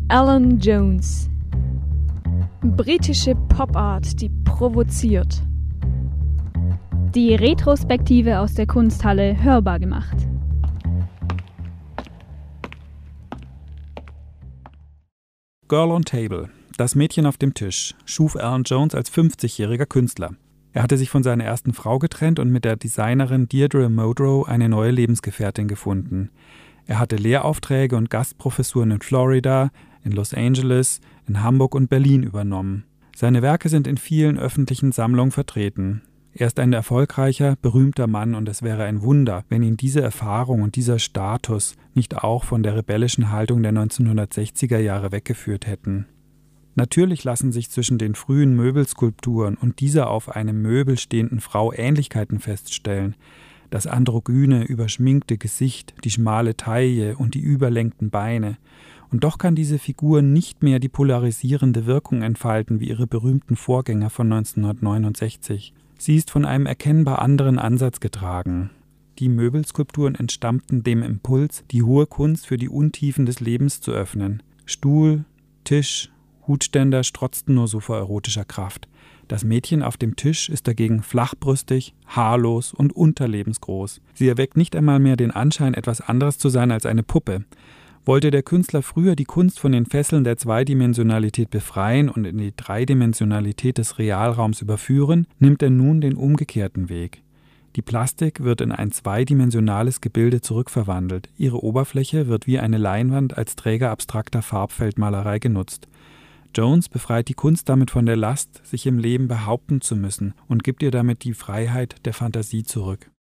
Alan Jones. Britische Pop-Art, die provoziert. Die Retrospektive aus der Kunsthalle hörbar gemacht. Girl on Table, das Mädchen auf dem Tisch, schuf Alan Jones als 50-jähriger Künstler. Er hatte sich von seiner ersten Frau getrennt und mit der Designerin Deirdre Modrow eine neue Lebensgefährtin gefunden. Er hatte Lehraufträge und Gastprofessuren in Florida, in Los Angeles, in Hamburg und Berlin übernommen. Seine Werke sind in vielen öffentlichen Sammlungen vertreten. Er ist ein erfolgreicher, berühmter Mann und es wäre ein Wunder, wenn ihn diese Erfahrung und dieser Status nicht auch von der rebellischen Haltung der 1960er Jahre weggeführt hätten. Natürlich lassen sich zwischen den frühen Möbelskulpturen und dieser auf einem Möbel stehenden Frau Ähnlichkeiten feststellen. Das androgyne, überschminkte Gesicht, die schmale Taille und die überlängten Beine. Und doch kann diese Figur nicht mehr die polarisierende Wirkung entfalten wie ihre berühmten Vorgänger von 1969. Sie ist von einem erkennbar anderen Ansatz getragen. Die Möbelskulpturen entstammten dem Impuls, die hohe Kunst für die Untiefen des Lebens zu öffnen. Stuhl, Tisch, Hutständer strotzten nur so vor erotischer Kraft. Das Mädchen auf dem Tisch ist dagegen flachbrüstig, haarlos und unterlebensgroß. Sie erweckt nicht einmal mehr den Anschein, etwas anderes zu sein als eine Puppe. Wollte der Künstler früher die Kunst von den Fesseln der Zweidimensionalität befreien und in die Dreidimensionalität des Realraums überführen, nimmt er nun den umgekehrten Weg. Die Plastik wird in ein zweidimensionales Gebilde zurückverwandelt. Ihre Oberfläche wird wie eine Leinwand als Träger abstrakter Farbfeldmalerei genutzt. Jones befreit die Kunst damit von der Last, sich im Leben behaupten zu müssen und gibt ihr damit die Freiheit der Fantasie zurück.